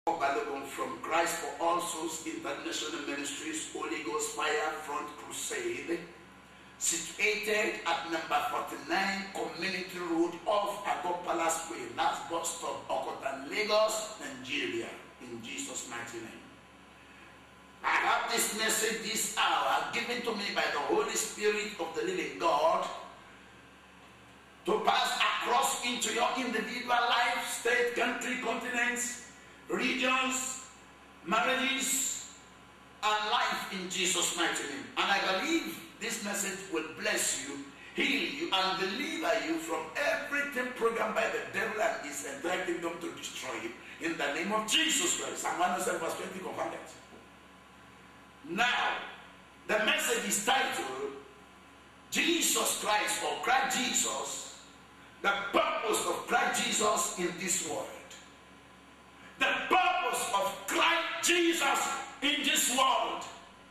Balogun from Christ for All Souls International Ministries Holy Ghost Fire Front Crusade, situated at number 49 Community Road off Agbo Palace Way, last bus stop, Okota, Lagos, Nigeria, in Jesus' mighty name. I have this message this hour given to me by the Holy Spirit of the living God to pass across into your individual life, state, country, continents, regions, marriages, and life in Jesus' mighty name. And I believe this message will bless you, heal you, and deliver you from everything programmed by the devil and his entire kingdom to destroy you. In the name of Jesus Christ. Psalm 107 verse 20 confirmed that. Now, the message is titled, Jesus Christ, or Christ Jesus, the purpose of Christ Jesus in this world. The purpose of Christ Jesus in this world.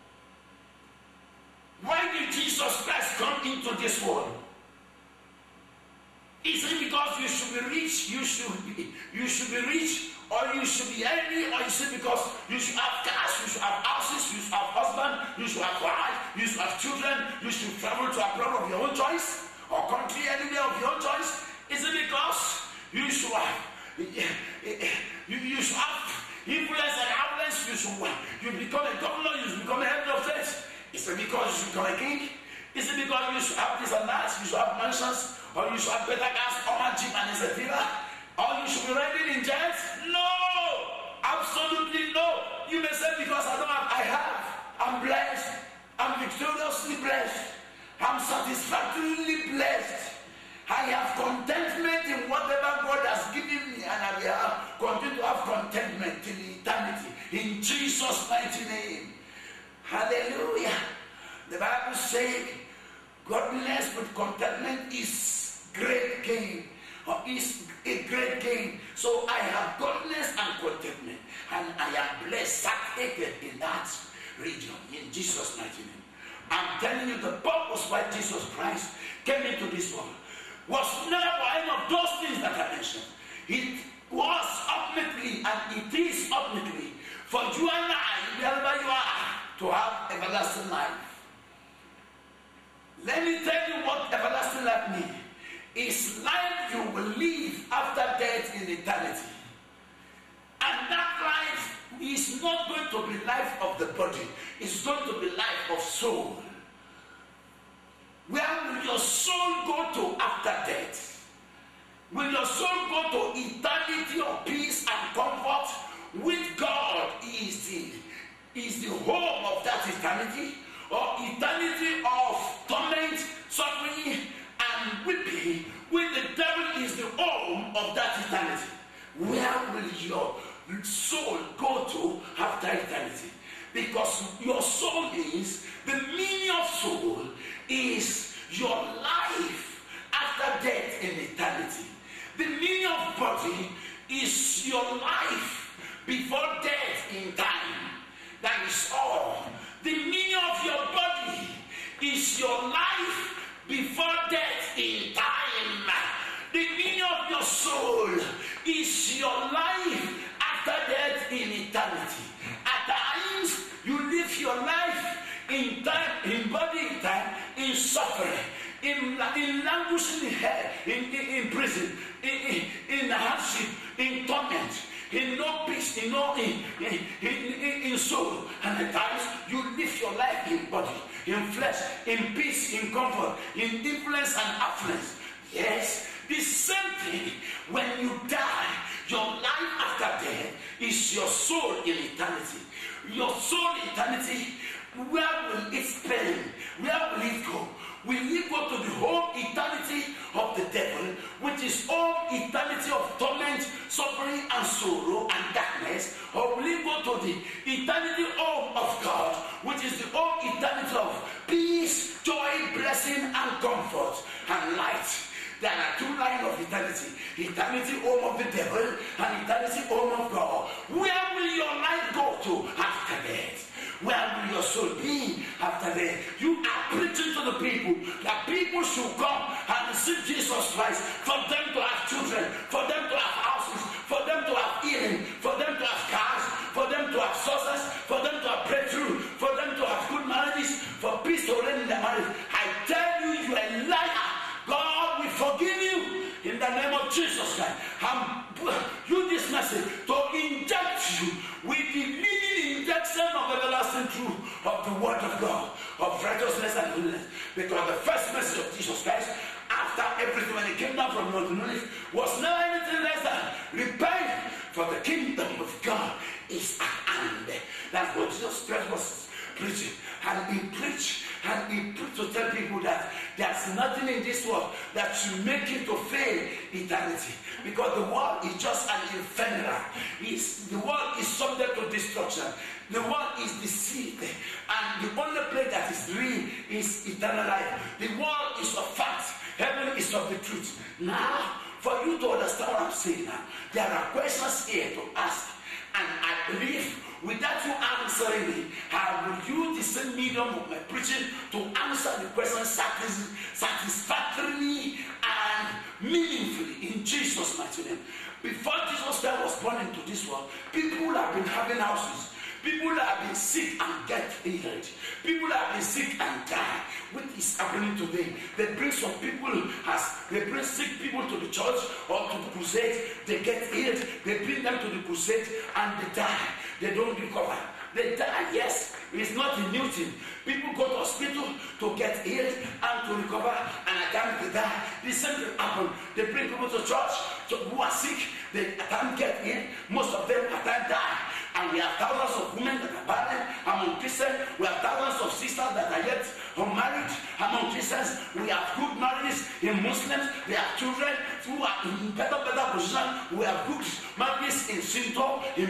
Why did Jesus Christ come into this world? Is it because you should be rich, you should be rich, or you should be healthy, or is it because you should have cars, you should have houses, you should have husband, you should have wife, you should have children, you should travel to a place of your own choice, or country anywhere of your own choice? Is it because you should have influence and outlets, you become a governor, you should become a head of state? Is it because you should become a king? Is it because you should have this and that, you should have mansions, or you should have better cars, or a jeep and etc., or you should be riding in jets? No! Absolutely no! You may say, because I have. I'm blessed. I'm victoriously blessed. I'm satisfactorily blessed. I have contentment in whatever God has given me, and I will continue to have contentment in eternity. In Jesus' mighty name. Hallelujah. The Bible says, godliness with contentment is great gain, or is a great gain. So I have godliness and contentment, and I am blessed, saturated in that region, in Jesus' mighty name. I'm telling you, the purpose why Jesus Christ came into this world was never for any of those things that I mentioned. It was ultimately, and it is ultimately, for you and I, wherever you are, to have everlasting life. Let me tell you what everlasting life means. It's life you will live after death in eternity. And that life is not going to be life of the body. It's going to be life of soul. Where will your soul go to after death? Will your soul go to eternity of peace and comfort with God? Is the home of that eternity, or eternity of torment, suffering, and weeping, when the devil is the home of that eternity? Where will your soul go to after eternity? Because your soul is, the meaning of soul is your life after death in eternity. The meaning of body is your life before death in time. That is all. The meaning of your body is your life before death in time. The meaning of your soul is your life after death in eternity. At times, you live your life in time, in body, in time, in suffering, in languishing in hell, in prison, in hardship, in torment, in no peace, in soul. And at times, you live your life in body, in flesh, in peace, in comfort, in influence and affluence. Yes, the same thing. When you die, your life after death is your soul in eternity. Your soul in eternity, where will it spend? Where will it go? Will it go to the whole eternity of the devil, which is all eternity of torment, suffering, and sorrow and darkness? Or will it go to the eternity home of God, which is the whole eternity of peace, joy, blessing, and comfort and light? There are two lines of eternity. Eternity home of the devil and eternity home of God. Where will your life go to after death? Where will your soul be after death? You are preaching to the people that people should come and receive Jesus Christ, for them to have children, for them to have houses, for them to have healing, for them to have cars, word of God, of righteousness and holiness. Because the first message of Jesus Christ, after everything, when he came down from Mount Olivet, was not anything less than repent, for the kingdom of God is at hand. That's what Jesus Christ was preaching. And he preached to tell people that there's nothing in this world that should make you to fail eternity. Because the world is just an ephemeral. The world is subject to destruction. The world is deceived. And the only place that is real is eternal life. The world is of fact. Heaven is of the truth. Now, for you to understand what I'm saying now, there are questions here to ask. And I believe without you answering me, I will use the same medium of my preaching to answer the question satisfactorily and meaningfully in Jesus' mighty name. Before Jesus Christ was born into this world, people have been having houses. People have been sick and get healed. People have been sick and die. What is happening today? They bring some people they bring sick people to the church or to the crusade. They get healed. They bring them to the crusade and they die. They don't recover. They die, yes. It's not a new thing. People go to hospital to get healed and to recover, and at times they die. The same thing happens. They bring people to church who are sick. They at times get healed. Most of them at times die. And we have thousands of women that are barren among Christians. We have thousands of sisters that are yet unmarried among Christians. We have good marriages in Muslims. We have children who are in better position. We have good marriages in Shinto, in